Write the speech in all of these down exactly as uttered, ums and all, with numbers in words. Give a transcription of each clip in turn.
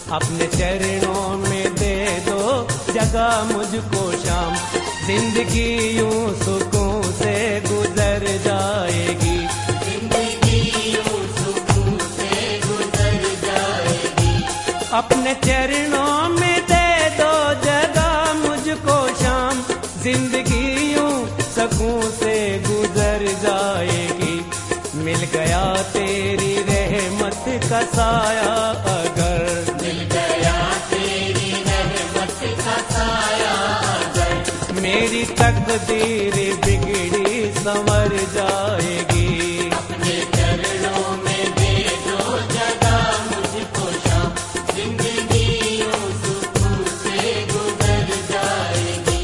अपने चरणों में दे दो जगह मुझको शाम, जिंदगी यूं सुकून से गुजर जाएगी, जिंदगी यूं सुकून से गुजर जाएगी। अपने चरणों में दे दो जगह मुझको शाम, जिंदगी यूं सुकून से गुजर जाएगी। मिल गया तेरी रहमत का साया अगर, मिल गया तेरी रहमत का साया अगर, मेरी तकदीर बिगड़ी संवर जाएगी। अपने चरणों में दे दो जगह मुझको शाम, जिंदगी यूं सुकून से गुजर जाएगी।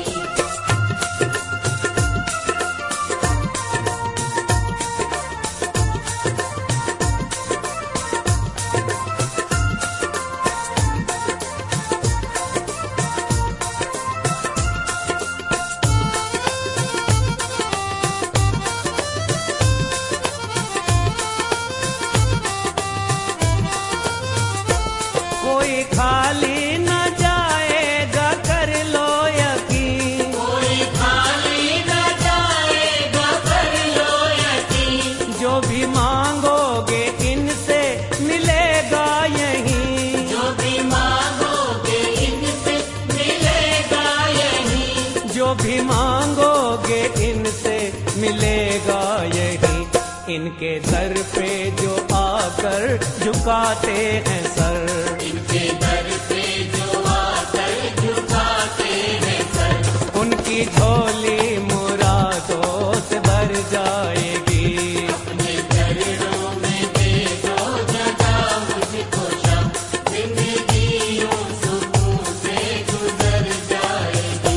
कोई खाली न जाएगा कर लो यकीन, कोई खाली न जाएगा कर लो यकीन, जो भी मांगोगे इनसे मिलेगा यहीं, जो भी मांगोगे इनसे मिलेगा यहीं, जो भी मांगोगे इनसे मिलेगा यहीं। इनके दर पे जो आकर झुकाते हैं सर, इनके दर पे जो आकर झुकाते हैं सर, उनकी झोली मुरादों से भर जाएगी। अपने चरणों में दे दो जगह मुझको शाम, जिंदगी यूं सुकून से गुजर जाएगी।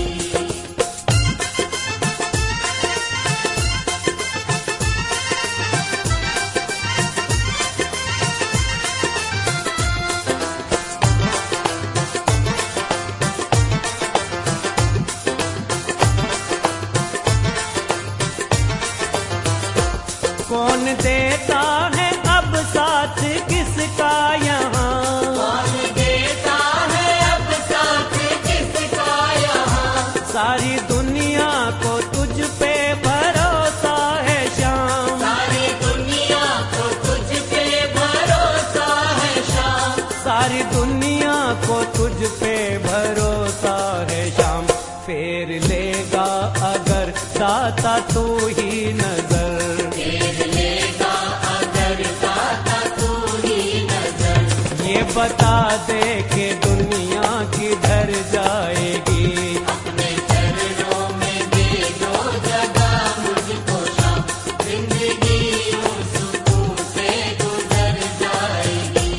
कौन देता है अब साथ किसका यहाँ, कौन देता है अब साथ किसका यहाँ, सारी दुनिया को तुझ पे भरोसा है श्याम, सारी दुनिया को तुझ पे भरोसा है शाम, सारी दुनिया को तुझ पे भरोसा है श्याम। फेर लेगा अगर दाता तू ही नजर, फेर लेगा अगर दाता तू ही नजर, ये बता दे कि दुनिया किधर जाएगी। अपने चरणों में दे दो जगह मुझको शाम, जिंदगी यूं सुकून से गुजर जाएगी।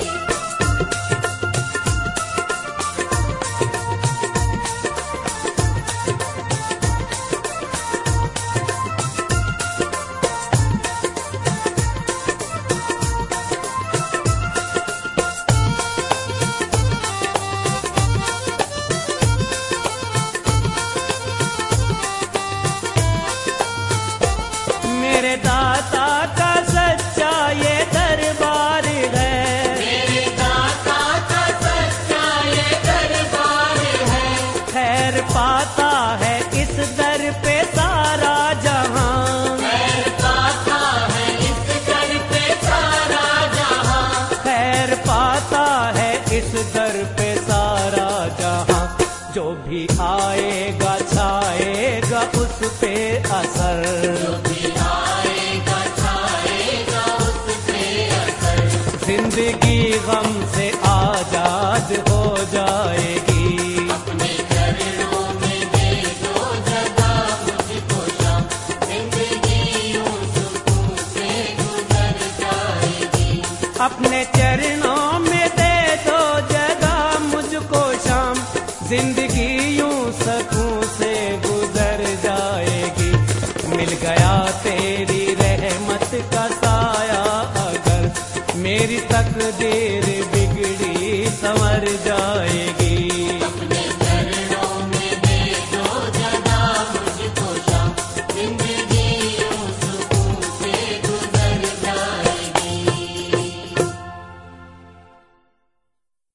मेरे दाता का सच्चा ये दरबार है, मेरे दाता का सच्चा ये दरबार है, खैर पाता है इस दर पे सारा जहां, खैर पाता है इस दर पे सारा जहां, खैर पाता है इस दर पे सारा जहां। जो भी आएगा छाएगा उस पे असर, जो भी आएगा छाएगा उस पे असर, जिंदगी गम से आजाद हो जाएगी। अपने चरणों में दे दो जगह मुझको शाम, जिंदगी यूं सुकून से गुजर जाएगी। अपने चरणों में दे दो जगह मुझको शाम, जिंदगी यूं सुकून से गुजर जाएगी। मिल गया तेरी रहमत का साया अगर, मेरी तकदीर